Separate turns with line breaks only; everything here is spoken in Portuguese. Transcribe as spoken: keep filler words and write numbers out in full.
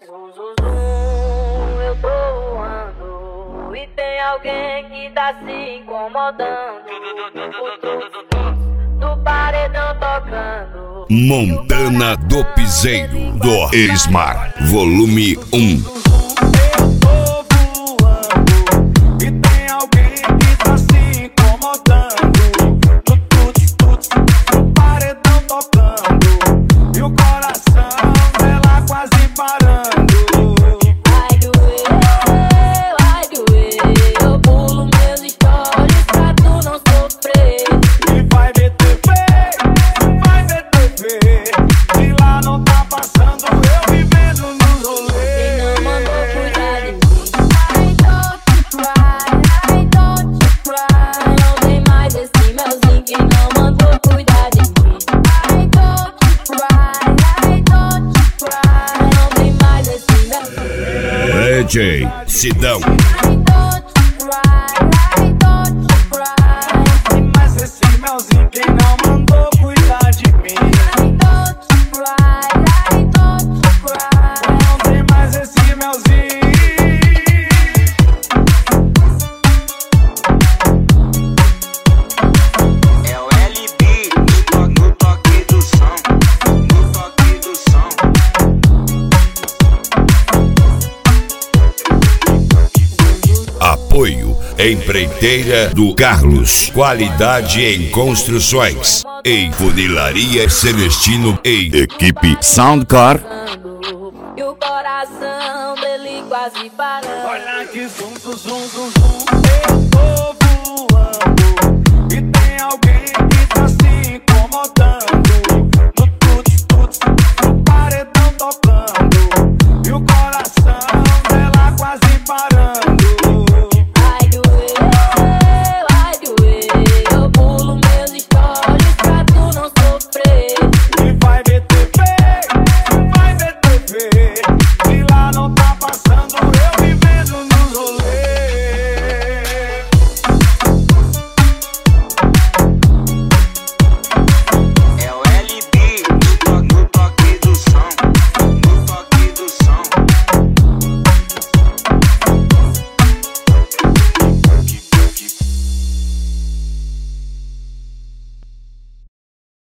Zum, zum, zum, eu tô voando e tem alguém que tá se incomodando. O tuts do paredão tocando.
Montana do Piseiro, do Esmar, volume um. D J Sidão.
Mas esse melzinho quem não mandou cuidar de mim. Não tem mais esse melzinho.
É o L B no toque do som, no toque do som.
Apoio Empreiteira do Carlos, qualidade em construções, em Funilaria Celestino e equipe Soundcar.
E o coração dele quase parando.
Olha que zum, zum, zum, zum, zum. Eu tô